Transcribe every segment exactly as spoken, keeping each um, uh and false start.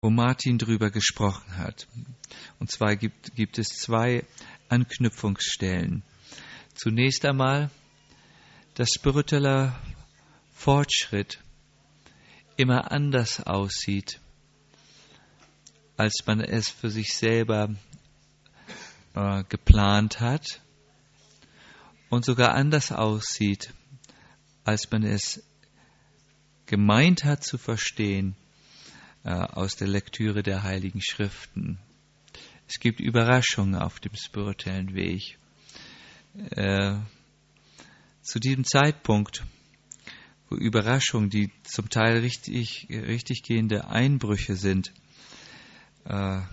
wo Martin drüber gesprochen hat. Und zwar gibt, gibt es zwei Anknüpfungsstellen. Zunächst einmal, dass spiritueller Fortschritt immer anders aussieht, als man es für sich selber äh, geplant hat und sogar anders aussieht, als man es gemeint hat zu verstehen äh, aus der Lektüre der Heiligen Schriften. Es gibt Überraschungen auf dem spirituellen Weg. Äh, zu diesem Zeitpunkt, wo Überraschungen, die zum Teil richtig, richtig gehende Einbrüche sind, äh,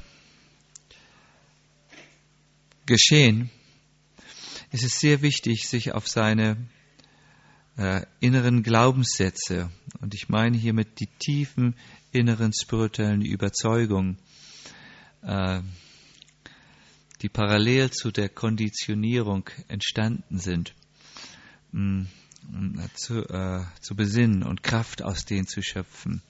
geschehen, ist es sehr wichtig, sich auf seine äh, inneren Glaubenssätze, und ich meine hiermit die tiefen inneren spirituellen Überzeugungen, äh, die parallel zu der Konditionierung entstanden sind, mh, zu, äh, zu besinnen und Kraft aus denen zu schöpfen.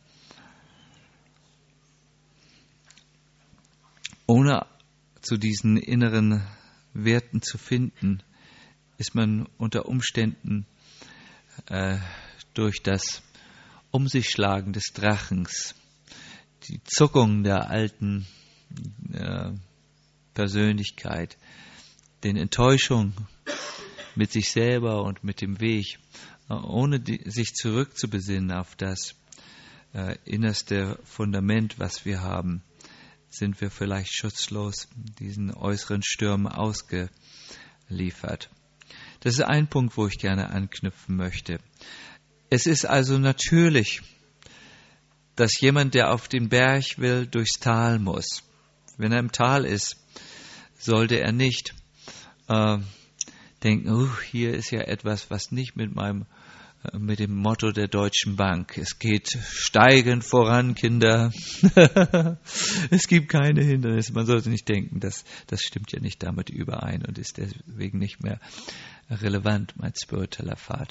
Ohne zu diesen inneren Werten zu finden, ist man unter Umständen äh, durch das Um sich schlagen des Drachens, die Zuckung der alten äh, Persönlichkeit, den Enttäuschungen mit sich selber und mit dem Weg, äh, ohne die, sich zurückzubesinnen auf das äh, innerste Fundament, was wir haben, sind wir vielleicht schutzlos diesen äußeren Stürmen ausgeliefert. Das ist ein Punkt, wo ich gerne anknüpfen möchte. Es ist also natürlich, dass jemand, der auf den Berg will, durchs Tal muss. Wenn er im Tal ist, sollte er nicht äh, denken, uh, hier ist ja etwas, was nicht mit meinem mit dem Motto der Deutschen Bank. Es geht steigend voran, Kinder. Es gibt keine Hindernisse. Man sollte nicht denken, dass das stimmt ja nicht damit überein und ist deswegen nicht mehr relevant, mein spiritueller Pfad.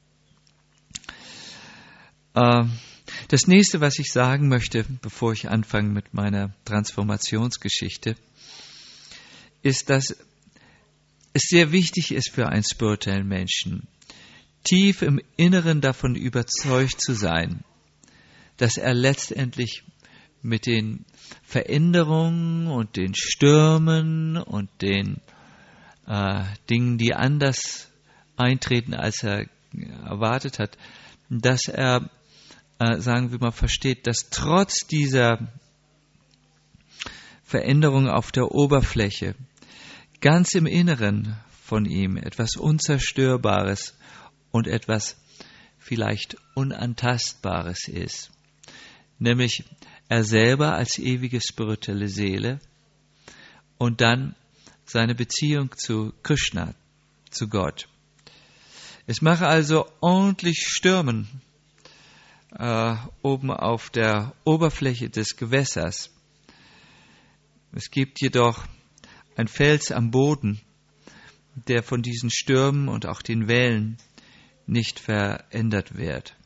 Das nächste, was ich sagen möchte, bevor ich anfange mit meiner Transformationsgeschichte, ist, dass es sehr wichtig ist für einen spirituellen Menschen, tief im Inneren davon überzeugt zu sein, dass er letztendlich mit den Veränderungen und den Stürmen und den äh, Dingen, die anders eintreten, als er erwartet hat, dass er, äh, sagen wir mal, versteht, dass trotz dieser Veränderung auf der Oberfläche ganz im Inneren von ihm etwas Unzerstörbares und etwas vielleicht Unantastbares ist. Nämlich er selber als ewige spirituelle Seele und dann seine Beziehung zu Krishna, zu Gott. Es mache also ordentlich Stürmen äh, oben auf der Oberfläche des Gewässers. Es gibt jedoch ein Fels am Boden, der von diesen Stürmen und auch den Wellen nicht verändert wird.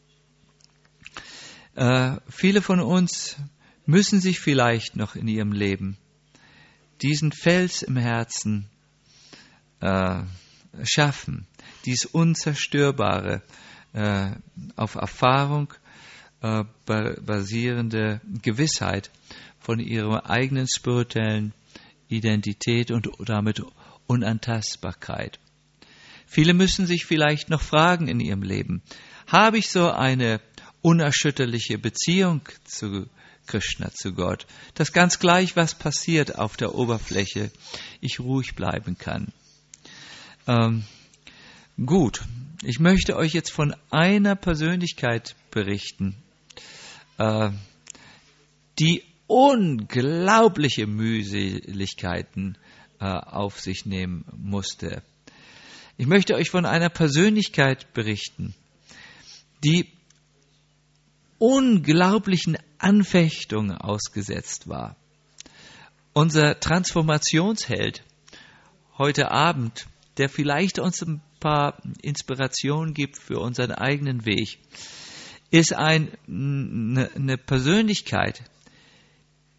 Äh, viele von uns müssen sich vielleicht noch in ihrem Leben diesen Fels im Herzen äh, schaffen, dies Unzerstörbare, äh, auf Erfahrung äh, basierende Gewissheit von ihrer eigenen spirituellen Identität und damit Unantastbarkeit. Viele müssen sich vielleicht noch fragen in ihrem Leben, habe ich so eine unerschütterliche Beziehung zu Krishna, zu Gott, dass ganz gleich, was passiert auf der Oberfläche, ich ruhig bleiben kann. Ähm, gut, ich möchte euch jetzt von einer Persönlichkeit berichten, äh, die unglaubliche Mühseligkeiten äh, auf sich nehmen musste. Ich möchte euch von einer Persönlichkeit berichten, die unglaublichen Anfechtungen ausgesetzt war. Unser Transformationsheld heute Abend, der vielleicht uns ein paar Inspirationen gibt für unseren eigenen Weg, ist ein, eine Persönlichkeit,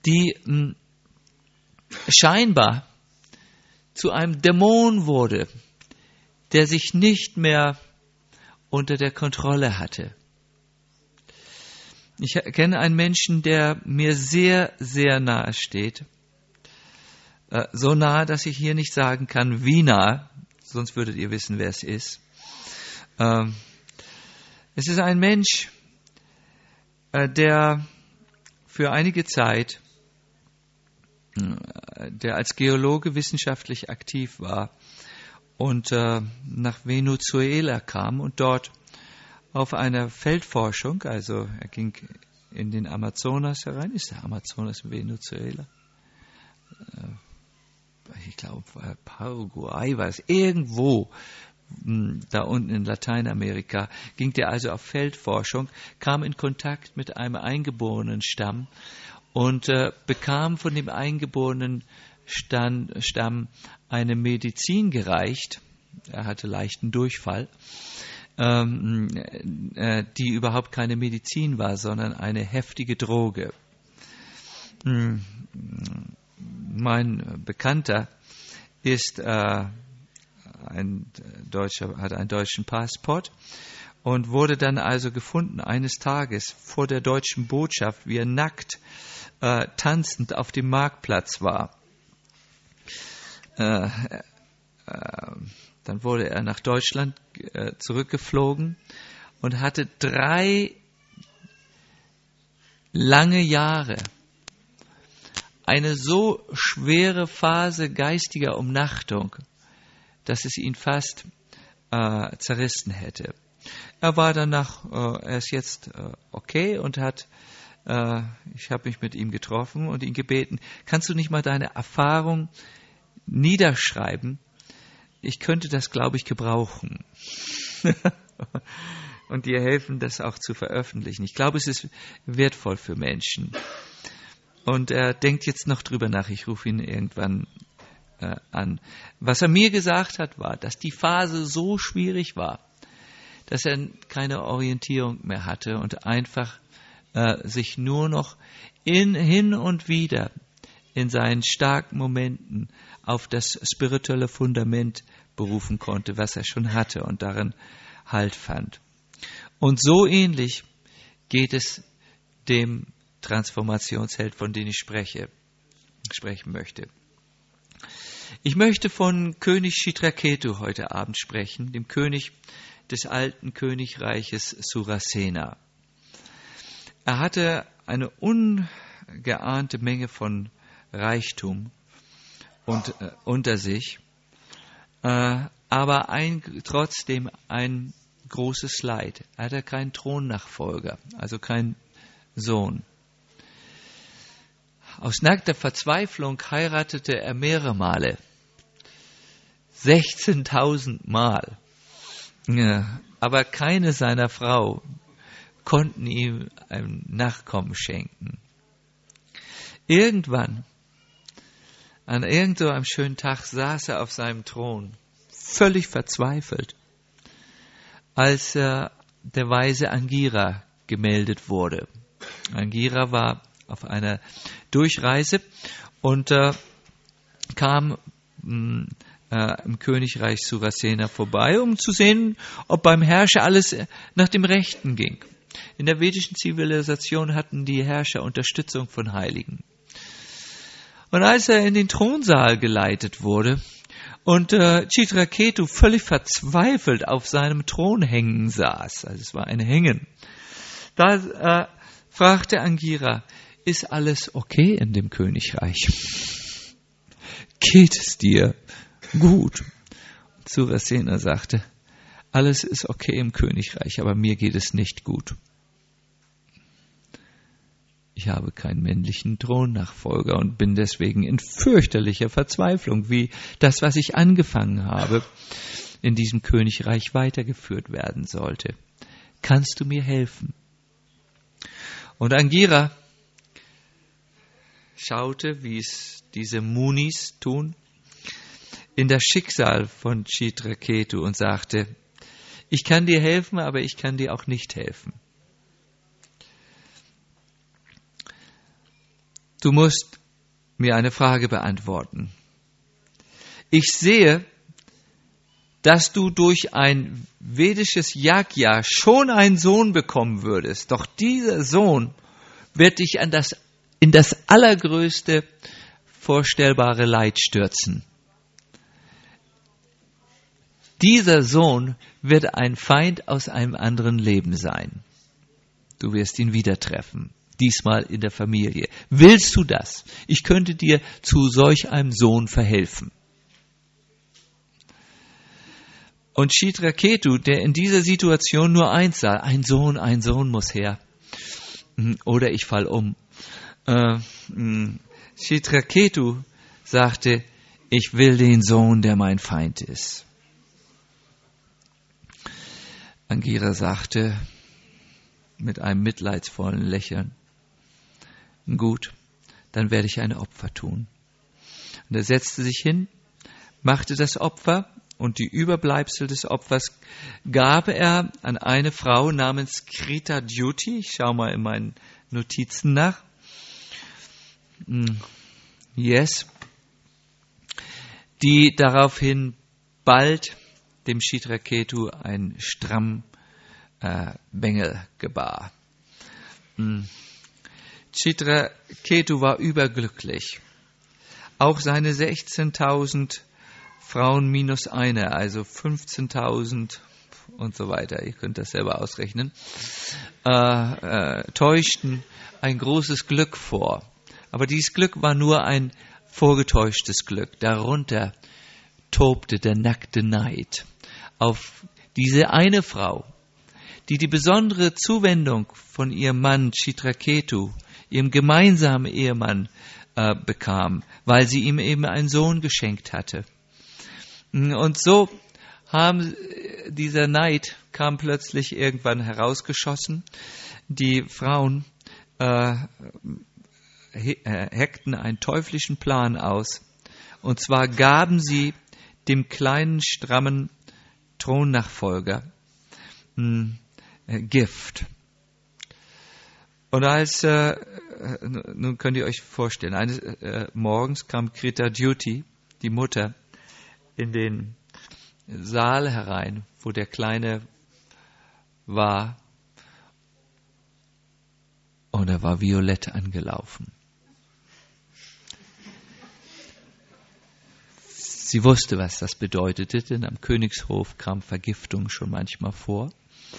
die mh, scheinbar zu einem Dämon wurde, der sich nicht mehr unter der Kontrolle hatte. Ich kenne einen Menschen, der mir sehr, sehr nahe steht. Äh, so nahe, dass ich hier nicht sagen kann, wie nah, sonst würdet ihr wissen, wer es ist. Ähm, es ist ein Mensch, äh, der für einige Zeit, äh, der als Geologe wissenschaftlich aktiv war und äh, nach Venezuela kam und dort auf einer Feldforschung, also er ging in den Amazonas herein. Ist der Amazonas in Venezuela? Ich glaube, Paraguay war es. Irgendwo da unten in Lateinamerika ging der also auf Feldforschung, kam in Kontakt mit einem eingeborenen Stamm und äh, bekam von dem eingeborenen Stamm, Stamm eine Medizin gereicht. Er hatte leichten Durchfall. Ähm, äh, die überhaupt keine Medizin war, sondern eine heftige Droge. Hm. Mein Bekannter ist äh, ein Deutscher, hat einen deutschen Passport und wurde dann also gefunden eines Tages vor der deutschen Botschaft, wie er nackt äh, tanzend auf dem Marktplatz war. Äh, äh, Dann wurde er nach Deutschland äh, zurückgeflogen und hatte drei lange Jahre eine so schwere Phase geistiger Umnachtung, dass es ihn fast äh, zerrissen hätte. Er war danach, äh, er ist jetzt äh, okay und hat, äh, ich habe mich mit ihm getroffen und ihn gebeten, kannst du nicht mal deine Erfahrung niederschreiben? Ich könnte das, glaube ich, gebrauchen und dir helfen, das auch zu veröffentlichen. Ich glaube, es ist wertvoll für Menschen. Und er denkt jetzt noch drüber nach. Ich rufe ihn irgendwann äh, an. Was er mir gesagt hat, war, dass die Phase so schwierig war, dass er keine Orientierung mehr hatte und einfach äh, sich nur noch in, hin und wieder in seinen starken Momenten auf das spirituelle Fundament berufen konnte, was er schon hatte und darin Halt fand. Und so ähnlich geht es dem Transformationsheld, von dem ich spreche, sprechen möchte. Ich möchte von König Chitraketu heute Abend sprechen, dem König des alten Königreiches Surasena. Er hatte eine ungeahnte Menge von Reichtum und, äh, unter sich, äh, aber ein, trotzdem ein großes Leid. Er hatte keinen Thronnachfolger, also keinen Sohn. Aus nackter Verzweiflung heiratete er mehrere Male, sechzehntausend Mal, ja, aber keine seiner Frau konnten ihm ein Nachkommen schenken. Irgendwann, an irgendwo einem schönen Tag, saß er auf seinem Thron, völlig verzweifelt, als äh, der weise Angira gemeldet wurde. Angira war auf einer Durchreise und äh, kam mh, äh, im Königreich Surasena vorbei, um zu sehen, ob beim Herrscher alles nach dem Rechten ging. In der vedischen Zivilisation hatten die Herrscher Unterstützung von Heiligen. Und als er in den Thronsaal geleitet wurde und äh, Chitraketu völlig verzweifelt auf seinem Thron hängen saß, also es war ein Hängen, da äh, fragte Angira, ist alles okay in dem Königreich? Geht es dir gut? Und Surasena sagte, alles ist okay im Königreich, aber mir geht es nicht gut. Ich habe keinen männlichen Thronnachfolger und bin deswegen in fürchterlicher Verzweiflung, wie das, was ich angefangen habe, in diesem Königreich weitergeführt werden sollte. Kannst du mir helfen? Und Angira schaute, wie es diese Munis tun, in das Schicksal von Chitraketu und sagte, ich kann dir helfen, aber ich kann dir auch nicht helfen. du musst mir eine Frage beantworten. Ich sehe, dass du durch ein vedisches Yajna schon einen Sohn bekommen würdest. Doch dieser Sohn wird dich an das, in das allergrößte vorstellbare Leid stürzen. Dieser Sohn wird ein Feind aus einem anderen Leben sein. Du wirst ihn wieder treffen, diesmal in der Familie. Willst du das? Ich könnte dir zu solch einem Sohn verhelfen. Und Chitraketu, der in dieser Situation nur eins sah, ein Sohn, ein Sohn muss her. Oder ich fall um. Äh, Chitraketu sagte, ich will den Sohn, der mein Feind ist. Angira sagte mit einem mitleidsvollen Lächeln, gut, dann werde ich ein Opfer tun. Und er setzte sich hin, machte das Opfer und die Überbleibsel des Opfers gab er an eine Frau namens Krita Dyuti. Ich schaue mal in meinen Notizen nach. Yes. Die daraufhin bald dem Chitraketu ein stramm äh, Bengel gebar. Hm. Chitraketu war überglücklich. Auch seine sechzehntausend Frauen minus eine, also fünfzehntausend und so weiter, ihr könnt das selber ausrechnen, äh, äh, täuschten ein großes Glück vor. Aber dieses Glück war nur ein vorgetäuschtes Glück. Darunter tobte der nackte Neid auf diese eine Frau, die die besondere Zuwendung von ihrem Mann Chitraketu, ihrem gemeinsamen Ehemann, äh, bekam, weil sie ihm eben einen Sohn geschenkt hatte. Und so haben dieser Neid kam plötzlich irgendwann herausgeschossen. Die Frauen äh, heckten einen teuflischen Plan aus. Und zwar gaben sie dem kleinen, strammen Thronnachfolger mh, äh, Gift. Und als, äh, nun könnt ihr euch vorstellen, eines äh, Morgens kam Krita Dyuti, die Mutter, in den Saal herein, wo der Kleine war, und er war violett angelaufen. Sie wusste, was das bedeutete, denn am Königshof kam Vergiftung schon manchmal vor.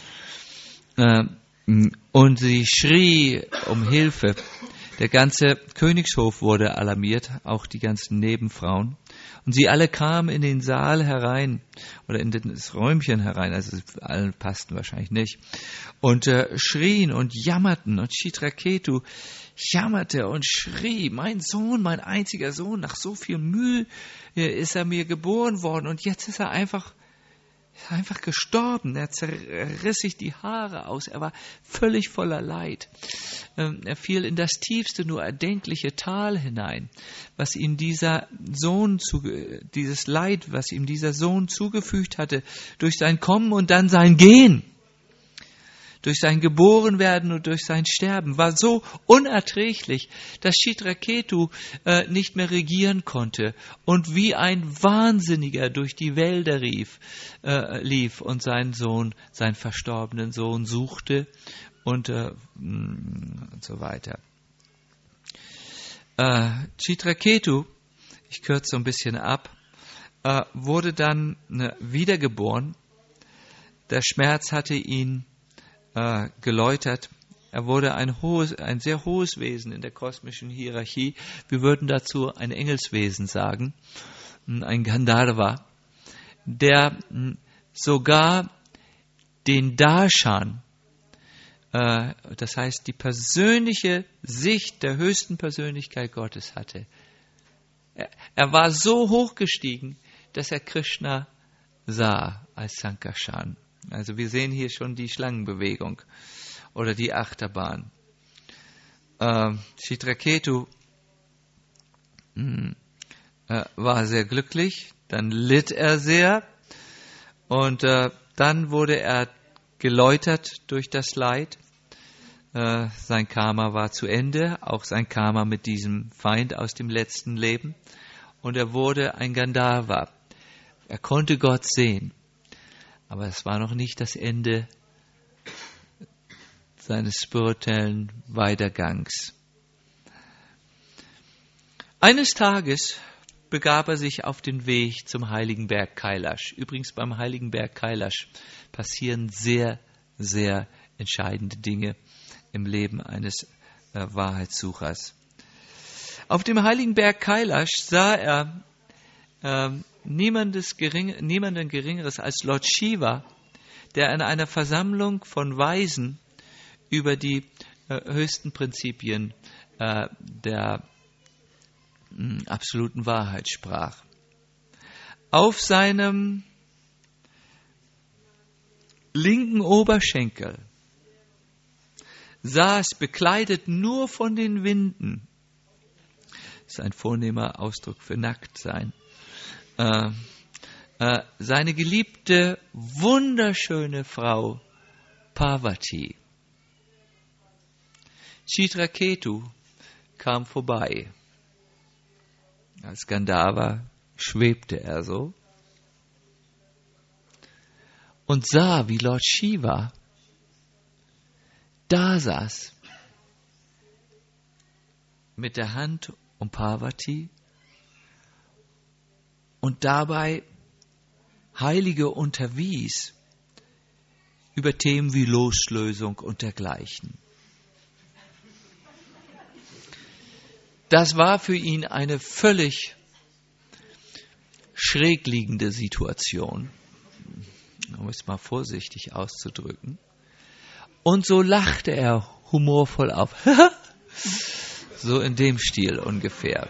Und sie schrie um Hilfe. Der ganze Königshof wurde alarmiert, auch die ganzen Nebenfrauen. Und sie alle kamen in den Saal herein oder in das Räumchen herein, also allen passten wahrscheinlich nicht, und äh, schrien und jammerten. Und Chitraketu jammerte und schrie, mein Sohn, mein einziger Sohn, nach so viel Mühe äh, ist er mir geboren worden und jetzt ist er einfach einfach gestorben. Er zerriss sich die Haare aus. Er war völlig voller Leid. Ähm, er fiel in das tiefste, nur erdenkliche Tal hinein, was ihm dieser Sohn, zuge- dieses Leid, was ihm dieser Sohn zugefügt hatte, durch sein Kommen und dann sein Gehen, durch sein Geborenwerden und durch sein Sterben, war so unerträglich, dass Chitraketu äh, nicht mehr regieren konnte und wie ein Wahnsinniger durch die Wälder rief, äh, lief und seinen Sohn, seinen verstorbenen Sohn suchte und, äh, und so weiter. Äh, Chitraketu, ich kürze so ein bisschen ab, äh, wurde dann äh, wiedergeboren. Der Schmerz hatte ihn geläutert. Er wurde ein hohes, ein sehr hohes Wesen in der kosmischen Hierarchie. Wir würden dazu ein Engelswesen sagen, ein Gandharva, der sogar den Darshan, äh, das heißt die persönliche Sicht der höchsten Persönlichkeit Gottes hatte. Er, er war so hochgestiegen, dass er Krishna sah als Sankarshan. Also wir sehen hier schon die Schlangenbewegung oder die Achterbahn. Äh, Chitraketu mh, äh, war sehr glücklich, dann litt er sehr und äh, dann wurde er geläutert durch das Leid. Äh, sein Karma war zu Ende, auch sein Karma mit diesem Feind aus dem letzten Leben. Und er wurde ein Gandharva. Er konnte Gott sehen. Aber es war noch nicht das Ende seines spirituellen Weitergangs. Eines Tages begab er sich auf den Weg zum heiligen Berg Kailash. Übrigens beim heiligen Berg Kailash passieren sehr, sehr entscheidende Dinge im Leben eines äh, Wahrheitssuchers. Auf dem heiligen Berg Kailash sah er äh, niemandes gering, niemanden Geringeres als Lord Shiva, der in einer Versammlung von Weisen über die äh, höchsten Prinzipien äh, der mh, absoluten Wahrheit sprach. Auf seinem linken Oberschenkel saß, bekleidet nur von den Winden, das ist ein vornehmer Ausdruck für Nacktsein, äh, äh, seine geliebte, wunderschöne Frau Parvati. Chitraketu kam vorbei. Als Gandharva schwebte er so und sah, wie Lord Shiva da saß, mit der Hand um Parvati und dabei Heilige unterwies über Themen wie Loslösung und dergleichen. Das war für ihn eine völlig schräg liegende Situation, um es mal vorsichtig auszudrücken. Und so lachte er humorvoll auf. So in dem Stil ungefähr.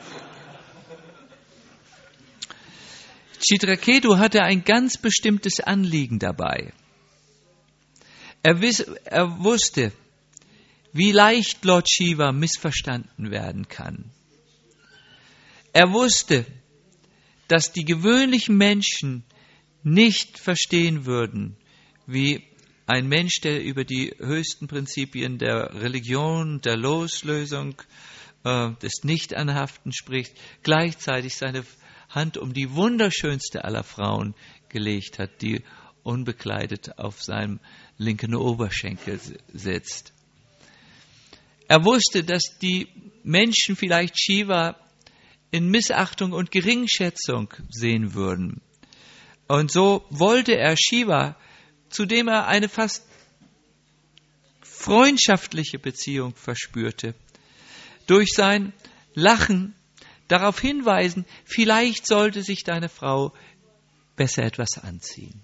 Chitraketu hatte ein ganz bestimmtes Anliegen dabei. Er, wiss, er wusste, wie leicht Lord Shiva missverstanden werden kann. Er wusste, dass die gewöhnlichen Menschen nicht verstehen würden, wie ein Mensch, der über die höchsten Prinzipien der Religion, der Loslösung, äh, des Nichtanhaften spricht, gleichzeitig seine Hand um die wunderschönste aller Frauen gelegt hat, die unbekleidet auf seinem linken Oberschenkel sitzt. Er wusste, dass die Menschen vielleicht Shiva in Missachtung und Geringschätzung sehen würden. Und so wollte er Shiva, zu dem er eine fast freundschaftliche Beziehung verspürte, durch sein Lachen darauf hinweisen, vielleicht sollte sich deine Frau besser etwas anziehen.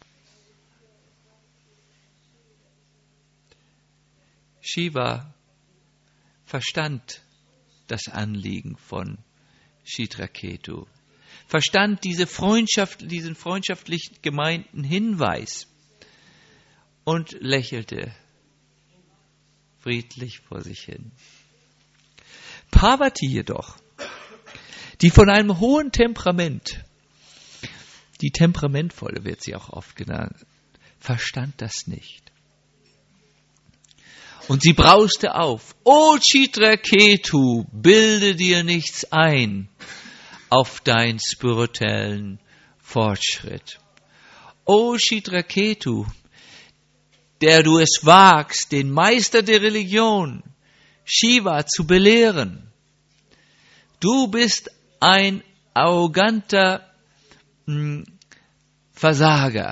Shiva verstand das Anliegen von Chitraketu, verstand diese Freundschaft, diesen freundschaftlich gemeinten Hinweis und lächelte friedlich vor sich hin. Parvati jedoch, die von einem hohen Temperament, die Temperamentvolle wird sie auch oft genannt, verstand das nicht. Und sie brauste auf. O Chitraketu, bilde dir nichts ein auf deinen spirituellen Fortschritt. O Chitraketu, der du es wagst, den Meister der Religion, Shiva, zu belehren. Du bist ein arroganter mh, Versager.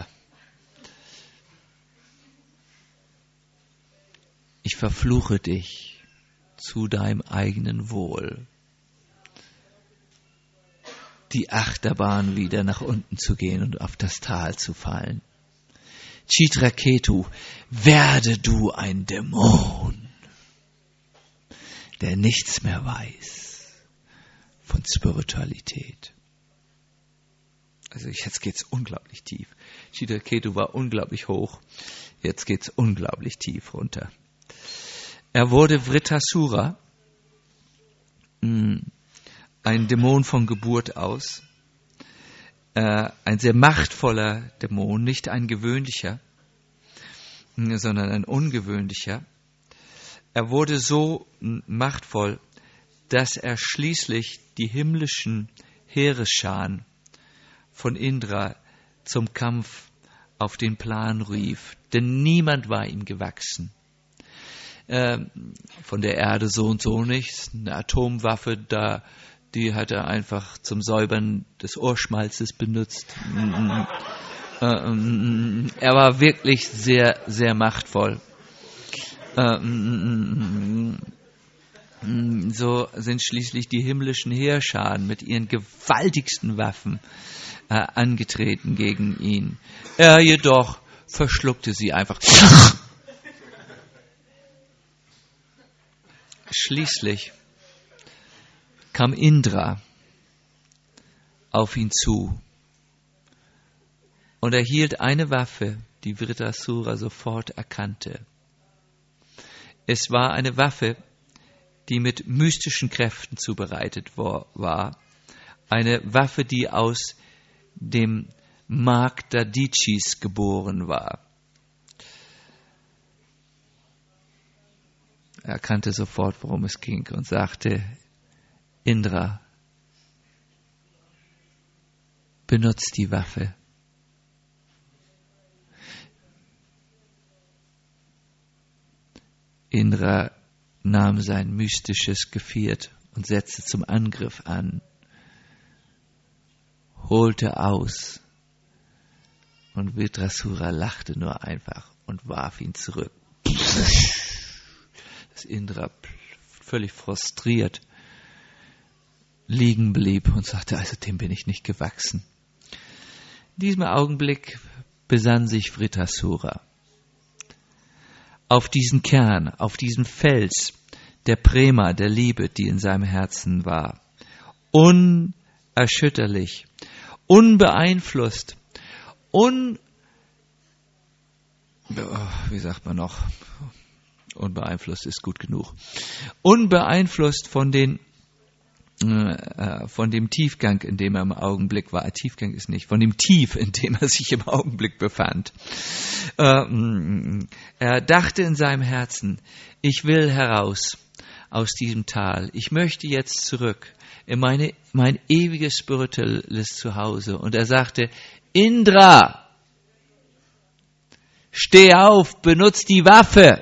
Ich verfluche dich zu deinem eigenen Wohl, die Achterbahn wieder nach unten zu gehen und auf das Tal zu fallen. Chitraketu, werde du ein Dämon, der nichts mehr weiß von Spiritualität. Also jetzt geht's unglaublich tief. Chitraketu war unglaublich hoch, jetzt geht's unglaublich tief runter. Er wurde Vritrasura, ein Dämon von Geburt aus, ein sehr machtvoller Dämon, nicht ein gewöhnlicher, sondern ein ungewöhnlicher. er wurde so machtvoll, dass er schließlich die himmlischen Heeresscharen von Indra zum Kampf auf den Plan rief. Denn niemand war ihm gewachsen. Äh, von der Erde so und so nichts. Eine Atomwaffe, da, die hat er einfach zum Säubern des Ohrschmalzes benutzt. äh, äh, er war wirklich sehr, sehr machtvoll. Äh, So sind schließlich die himmlischen Heerscharen mit ihren gewaltigsten Waffen äh, angetreten gegen ihn. Er jedoch verschluckte sie einfach. Schließlich kam Indra auf ihn zu und er hielt eine Waffe, die Vritrasura sofort erkannte. Es war eine Waffe, die mit mystischen Kräften zubereitet war. Eine Waffe, die aus dem Mark Dadichis geboren war. Er erkannte sofort, worum es ging und sagte, Indra, benutzt die Waffe. Indra nahm sein mystisches Geviert und setzte zum Angriff an, holte aus und Vritrasura lachte nur einfach und warf ihn zurück. Dass Indra völlig frustriert liegen blieb und sagte, also dem bin ich nicht gewachsen. In diesem Augenblick besann sich Vritrasura auf diesen Kern, auf diesen Fels der Prema, der Liebe, die in seinem Herzen war. Unerschütterlich, unbeeinflusst, un, wie sagt man noch, unbeeinflusst ist gut genug, unbeeinflusst von den äh, von dem Tiefgang, in dem er im Augenblick war. Tiefgang ist nicht, von dem Tief, in dem er sich im Augenblick befand. Äh, er dachte in seinem Herzen, ich will heraus aus diesem Tal. Ich möchte jetzt zurück in meine, mein ewiges spirituelles Zuhause. Und er sagte, Indra, steh auf, benutz die Waffe.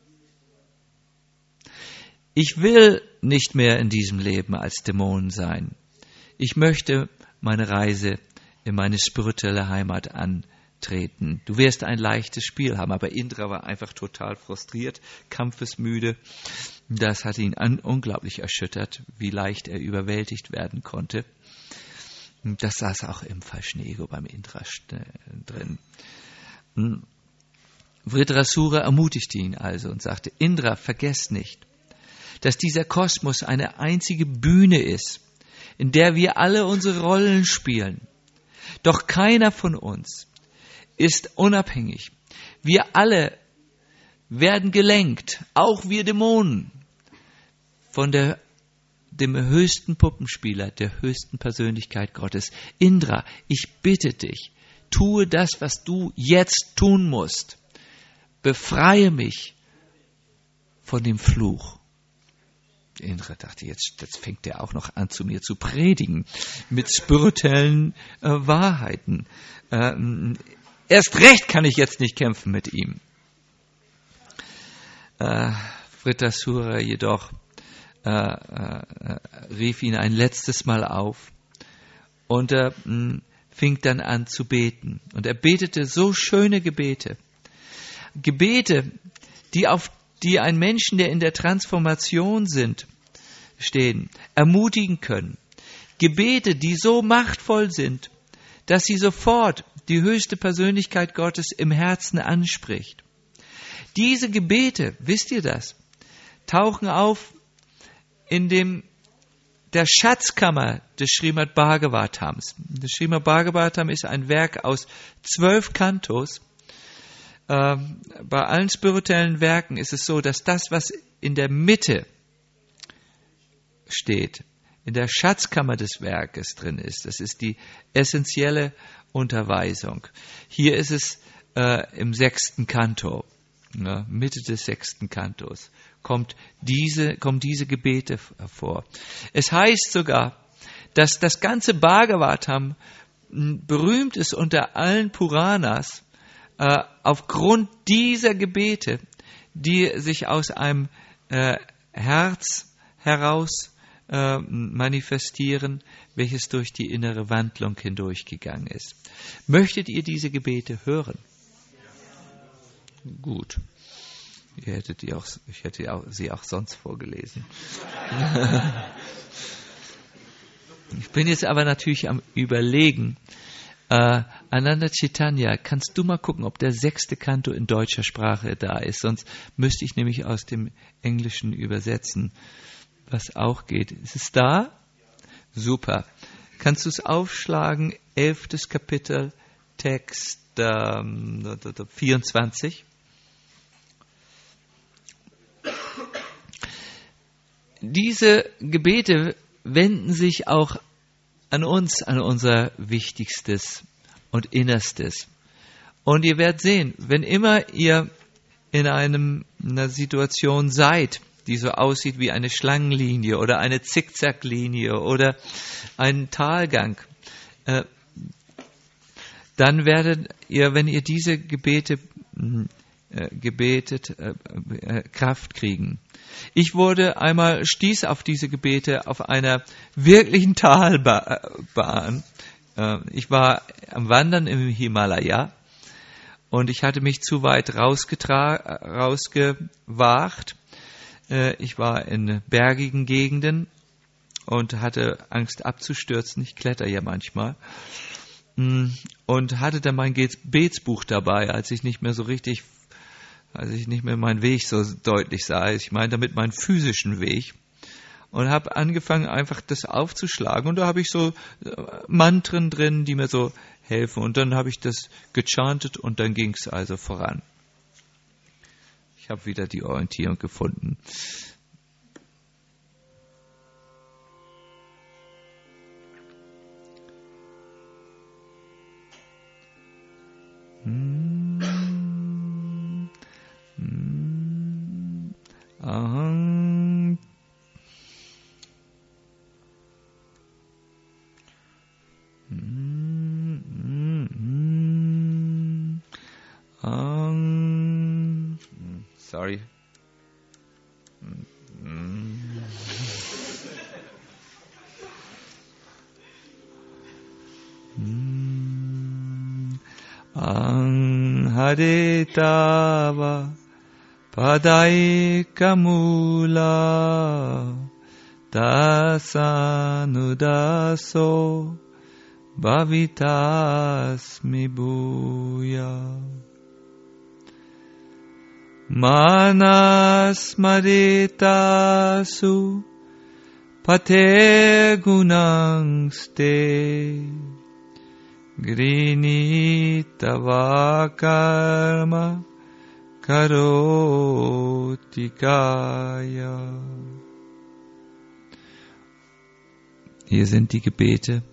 Ich will nicht mehr in diesem Leben als Dämon sein. Ich möchte meine Reise in meine spirituelle Heimat antreten. Du wirst ein leichtes Spiel haben, aber Indra war einfach total frustriert, kampfesmüde. Das hat ihn an, unglaublich erschüttert, wie leicht er überwältigt werden konnte. Das saß auch im falschen Ego beim Indra drin. Vritrasura ermutigte ihn also und sagte, Indra, vergess nicht, dass dieser Kosmos eine einzige Bühne ist, in der wir alle unsere Rollen spielen. Doch keiner von uns ist unabhängig. Wir alle werden gelenkt, auch wir Dämonen, von der, dem höchsten Puppenspieler, der höchsten Persönlichkeit Gottes. Indra, ich bitte dich, tue das, was du jetzt tun musst. Befreie mich von dem Fluch. Indra dachte, jetzt, jetzt fängt er auch noch an, zu mir zu predigen, mit spirituellen äh, Wahrheiten. Ähm, erst recht kann ich jetzt nicht kämpfen mit ihm. Äh, Vritrasura jedoch äh, äh, rief ihn ein letztes Mal auf und er äh, fing dann an zu beten. Und er betete so schöne Gebete. Gebete, die auf die einen Menschen, der in der Transformation sind, stehen, ermutigen können. Gebete, die so machtvoll sind, dass sie sofort die höchste Persönlichkeit Gottes im Herzen anspricht. Diese Gebete, wisst ihr das, tauchen auf in dem, der Schatzkammer des Srimad Bhagavatams. Das Srimad Bhagavatam ist ein Werk aus zwölf Kantos. Äh, bei allen spirituellen Werken ist es so, dass das, was in der Mitte steht, in der Schatzkammer des Werkes drin ist, das ist die essentielle Unterweisung. Hier ist es äh, im sechsten Kanto. ja, Mitte des sechsten Kantos, kommt diese, kommen diese Gebete vor. Es heißt sogar, dass das ganze Bhagavatam berühmt ist unter allen Puranas äh, aufgrund dieser Gebete, die sich aus einem äh, Herz heraus äh, manifestieren, welches durch die innere Wandlung hindurchgegangen ist. Möchtet ihr diese Gebete hören? Gut. Ihr hättet die auch, ich hätte auch, sie auch sonst vorgelesen. Ich bin jetzt aber natürlich am Überlegen. Äh, Ananda Chaitanya, kannst du mal gucken, ob der sechste Kanto in deutscher Sprache da ist? Sonst müsste ich nämlich aus dem Englischen übersetzen, was auch geht. Ist es da? Super. Kannst du es aufschlagen? Elftes Kapitel, Text ähm, vierundzwanzig. Diese Gebete wenden sich auch an uns, an unser Wichtigstes und Innerstes. Und ihr werdet sehen, wenn immer ihr in einem, einer Situation seid, die so aussieht wie eine Schlangenlinie oder eine Zickzacklinie oder einen Talgang, äh, dann werdet ihr, wenn ihr diese Gebete äh, gebetet, äh, äh, Kraft kriegen. Ich wurde einmal, stieß auf diese Gebete auf einer wirklichen Talbahn. Ich war am Wandern im Himalaya und ich hatte mich zu weit rausgewagt. Ich war in bergigen Gegenden und hatte Angst abzustürzen. Ich kletter ja manchmal. Und hatte dann mein Gebetsbuch dabei, als ich nicht mehr so richtig als ich nicht mehr meinen Weg so deutlich sah. Ich meine damit meinen physischen Weg. Und habe angefangen, einfach das aufzuschlagen. Und da habe ich so Mantren drin, die mir so helfen. Und dann habe ich das gechantet und dann ging es also voran. Ich habe wieder die Orientierung gefunden. Aham. Um, sorry. Anharetava Padaika-mula dasanudaso bhavitasmi bhuya manasmaritasu pate gunangste grinitava karma Karotikaya. Hier sind die Gebete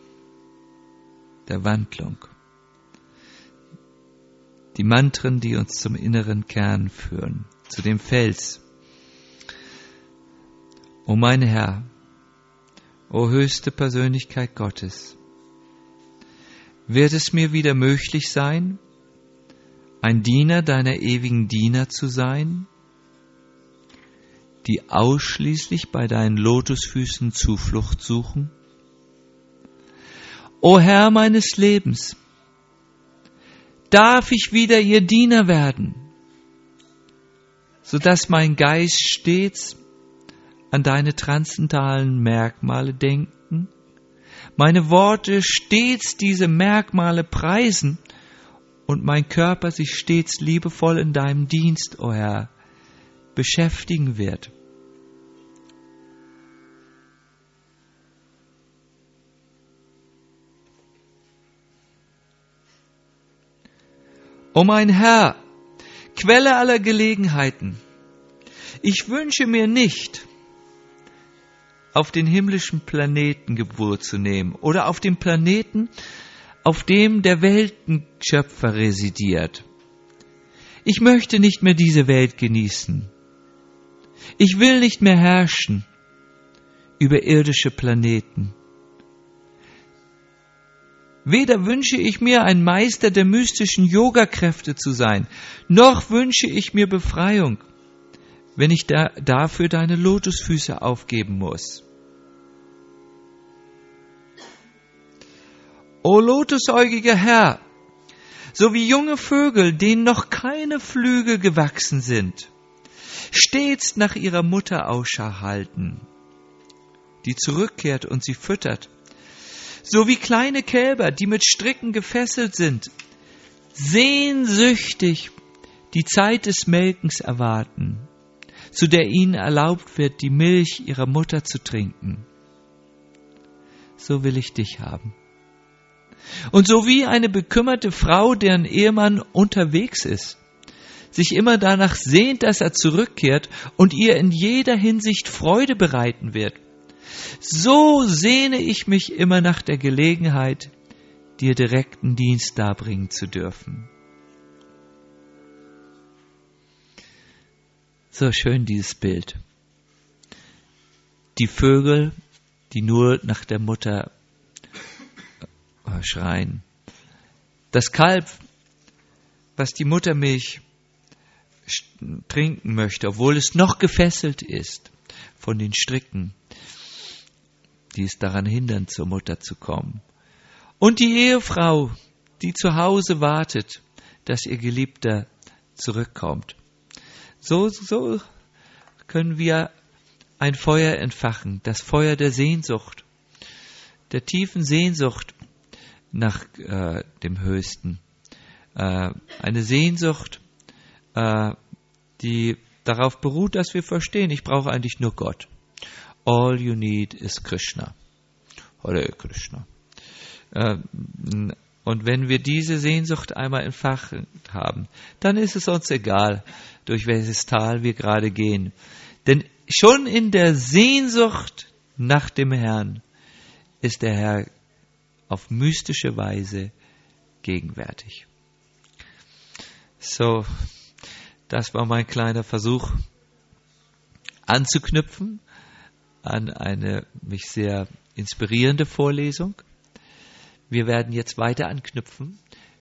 der Wandlung. Die Mantren, die uns zum inneren Kern führen, zu dem Fels. O mein Herr, o höchste Persönlichkeit Gottes, wird es mir wieder möglich sein, ein Diener deiner ewigen Diener zu sein, die ausschließlich bei deinen Lotusfüßen Zuflucht suchen? O Herr meines Lebens, darf ich wieder ihr Diener werden, so dass mein Geist stets an deine transzendentalen Merkmale denken, meine Worte stets diese Merkmale preisen und mein Körper sich stets liebevoll in deinem Dienst, o Herr, beschäftigen wird. O mein Herr, Quelle aller Gelegenheiten, ich wünsche mir nicht, auf den himmlischen Planeten Geburt zu nehmen oder auf dem Planeten, auf dem der Weltenschöpfer residiert. Ich möchte nicht mehr diese Welt genießen. Ich will nicht mehr herrschen über irdische Planeten. Weder wünsche ich mir, ein Meister der mystischen Yoga-Kräfte zu sein, noch wünsche ich mir Befreiung, wenn ich da, dafür deine Lotusfüße aufgeben muss. O lotusäugiger Herr, so wie junge Vögel, denen noch keine Flügel gewachsen sind, stets nach ihrer Mutter Ausschau halten, die zurückkehrt und sie füttert, so wie kleine Kälber, die mit Stricken gefesselt sind, sehnsüchtig die Zeit des Melkens erwarten, zu der ihnen erlaubt wird, die Milch ihrer Mutter zu trinken. So will ich dich haben. Und so wie eine bekümmerte Frau, deren Ehemann unterwegs ist, sich immer danach sehnt, dass er zurückkehrt und ihr in jeder Hinsicht Freude bereiten wird, so sehne ich mich immer nach der Gelegenheit, dir direkten Dienst darbringen zu dürfen. So schön dieses Bild. Die Vögel, die nur nach der Mutter schreien. Das Kalb, was die Muttermilch trinken möchte, obwohl es noch gefesselt ist von den Stricken, die es daran hindern, zur Mutter zu kommen. Und die Ehefrau, die zu Hause wartet, dass ihr Geliebter zurückkommt. So, so können wir ein Feuer entfachen, das Feuer der Sehnsucht, der tiefen Sehnsucht nach äh, dem Höchsten. Äh, eine Sehnsucht, äh, die darauf beruht, dass wir verstehen, ich brauche eigentlich nur Gott. All you need is Krishna. Hare Krishna. Äh, und wenn wir diese Sehnsucht einmal entfacht haben, dann ist es uns egal, durch welches Tal wir gerade gehen. Denn schon in der Sehnsucht nach dem Herrn ist der Herr auf mystische Weise gegenwärtig. So, das war mein kleiner Versuch, anzuknüpfen an eine mich sehr inspirierende Vorlesung. Wir werden jetzt weiter anknüpfen